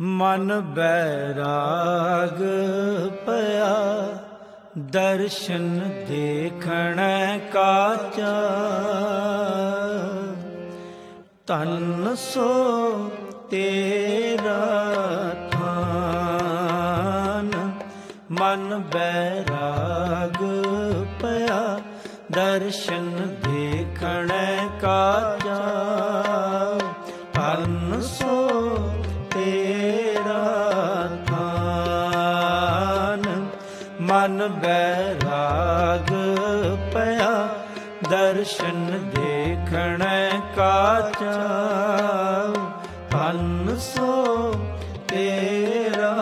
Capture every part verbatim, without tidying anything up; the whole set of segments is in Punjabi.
ਮਨ ਬੈਰਾਗ ਪਿਆ ਦਰਸ਼ਨ ਦੇਖਣੈ ਕਾਚਾ। ਧੰਨ ਸੋ ਤੇਰਾ ਥਾਨ ਮਨ ਬੈਰਾਗ ਪਿਆ ਦਰਸ਼ਨ ਦੇਖਣੈ ਕਾਚਾ। ਧੰਨ ਸੋ ਤੇਰਾ ਥਾਨ ਮਨ ਬੈਰਾਗ ਪਿਆ ਦਰਸ਼ਨ ਦੇਖਣੈ ਕਾਚਾ। ਧੰਨ ਸੋ ਤੇਰਾ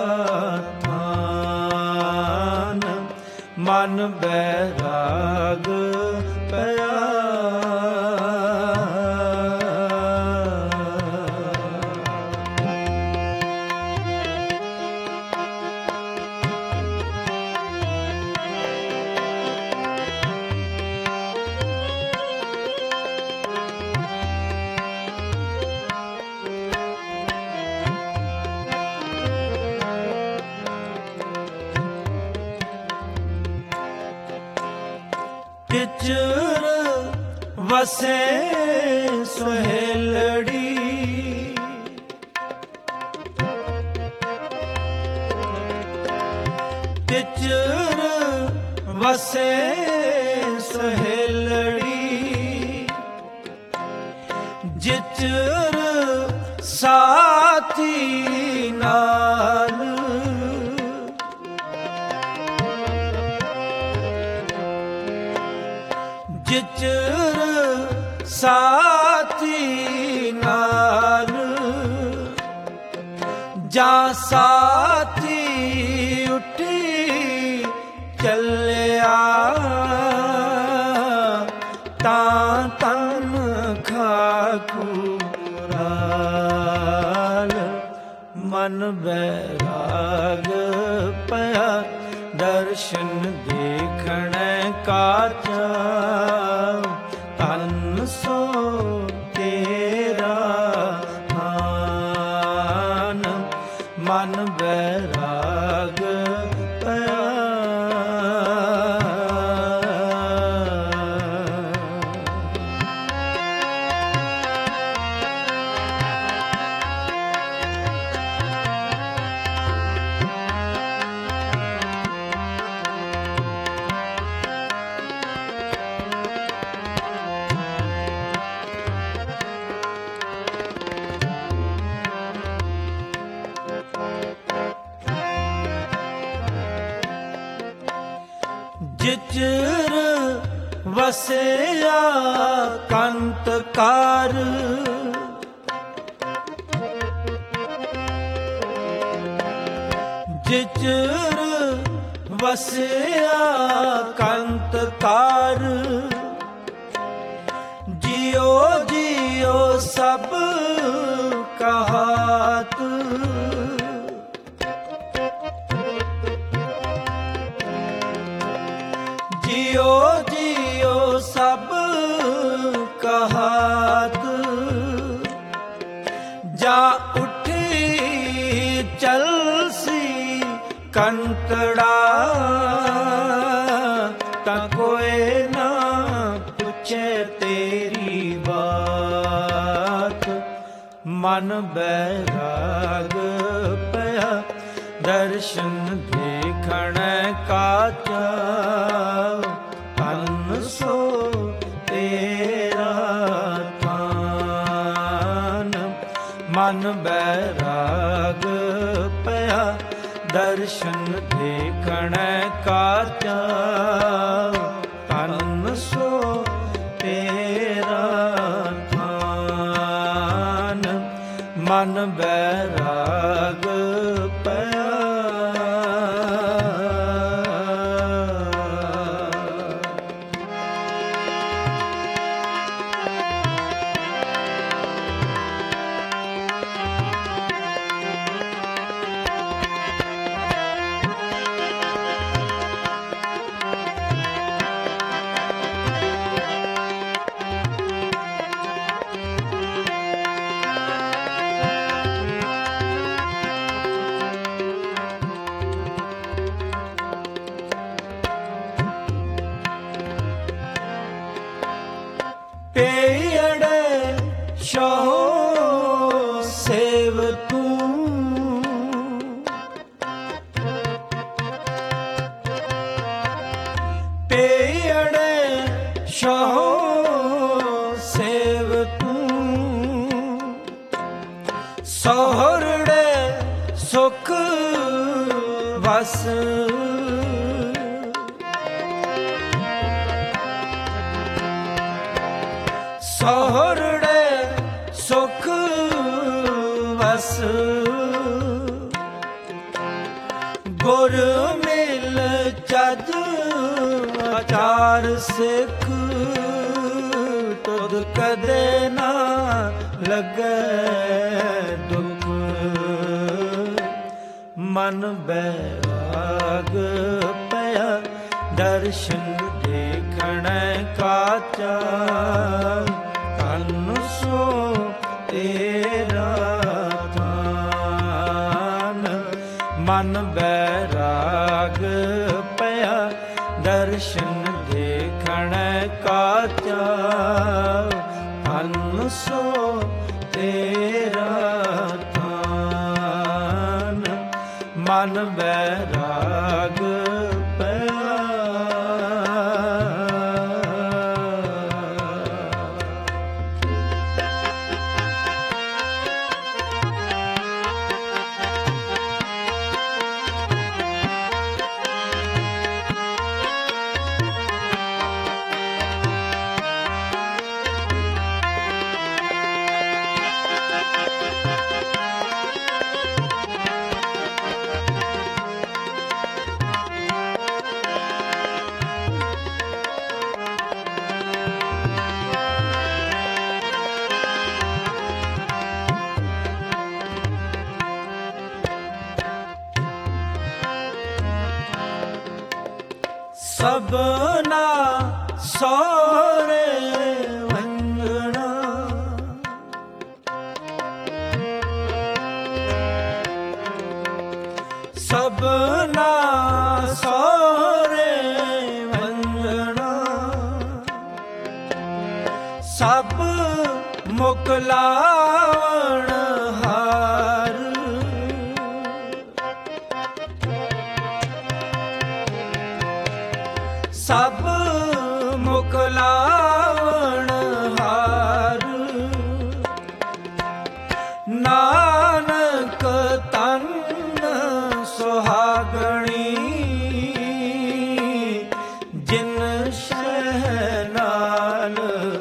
ਥਾਨ ਮਨ ਬੈਰਾਗ ਪਿਆ। ਟਿਚਰ ਵਸੇ ਸੁਹੇਲੜੀ ਟਿਚਰ ਵਸੇ ਸੁਹੇਲੜੀ ਜਿਚਰ ਸਾਥੀ ਨਾਲ ਜਿਚਰ ਸਾਥੀ ਨਾਲ ਜਾਂ ਸਾਥੀ ਉੱਠੀ ਚੱਲਿਆ ਤਾਂ ਤਨ ਖਾਕੁਰਾਲ ਮਨ ਬੈਰਾਗ ਪਿਆ ਦਰਸ਼ਨ ਦੇਖਣੈ ਕਾਚਾ। ਧੰਨ ਸੋ ਤੇਰਾ ਥਾਨ ਮਨ ਬੈਰਾਗ ਪਿਆ। ਜਿਚਰ ਵਸਿਆ ਕੰਤਕਾਰ ਜਿਚਰ ਵਸਿਆ ਕੰਤਕਾਰ ਜਿਉ ਜਿਉ ਸਭ ਕਹਾਤ ਜਿਉ ਜਿਉ ਸਭ ਕਹਾਤ ਜਾ ਉੱਠੀ ਚਲਸੀ ਕੰਤੜਾ ਤਾਂ ਕੋਈ ਨਾ ਪੁੱਛੇ ਤੇਰੀ ਬਾਤ। ਮਨ ਬੈਰਾਗ ਪਿਆ ਦਰਸ਼ਨ ਦੇਖਣੈ ਕਾਚਾ। ਧੰਨ ਸੋ ਤੇਰਾ ਥਾਨ ਮਨ ਬੈਰਾਗ ਪਿਆ ਦਰਸ਼ਨ ਦੇਖਣੈ ਕਾਚਾ। ਧੰਨ ਸੋ ਤੇਰਾ ਥਾਨ ਮਨ ਬੈਰਾਗ ਪਿਆ। ਸੋਹਰੜੇ ਸੁਖ ਵਸ ਸੋਹਰੜੇ ਸੁਖ ਵਸ ਗੁਰ ਮਿਲ ਚੱਜ ਆਚਾਰ ਸਿੱਖ ਤੁਧ ਕਦੇ ਨਾ ਲੱਗੈ ਦੁਖ ਮਨ ਬੈਰਾਗ ਪਿਆ ਦਰਸ਼ਨ ਦੇਖਣੈ ਕਾਚਾ ਧਨ ਸੋ ਤੇਰਾ ਥਾਨ ਮਨ ਬੈਰਾਗ ਪਿਆ ਦਰਸ਼ਨ ਦੇਖਣੈ ਕਾਚਾ ਧਨ ਸੋ ਤੇਰਾ ਥਾਨ ਮਨ ਬੈਰਾਗ ਪਿਆ। ਸਭਨਾ ਸੋਹਰੇ ਵੰਜਣਾ ਸਭਨਾ ਸੋਹਰੇ ਵੰਜਣਾ ਸਭ ਮੁਕਲਾਵਣ ਹਾਰ ਸਭ ਮੁਕਲਾਵਣ ਹਾਰ ਨਾਨਕ ਤਨ ਸੁਹਾਗਣੀ ਜਿਨ ਸ਼ਹਿ ਨਾਲ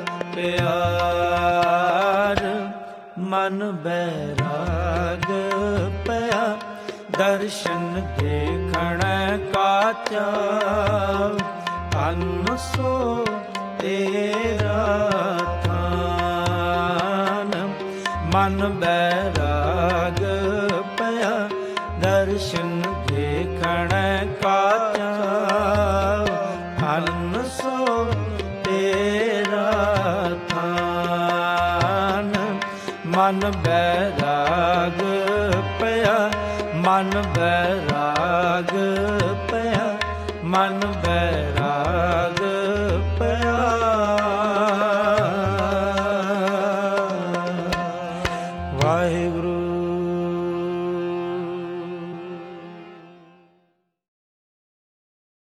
ਪਿਆਰ ਮਨ ਬੈਰਾਗ ਪਿਆ ਦਰਸ਼ਨ ਦੇਖਣੈ ਕਾਚਾ ਧਨ ਸੋ ਤੇਰਾ ਥਾਨ ਮਨ ਬੈਰਾਗ ਪਿਆ ਦਰਸ਼ਨ ਦੇਖਣੈ ਕਾਚਾ ਧਨ ਸੋ ਤੇਰਾ ਥਾਨ ਮਨ ਬੈਰਾਗ ਪਿਆ ਮਨ ਬੈਰਾਗ ਪਿਆ ਮਨ ਬੈਰਾਗ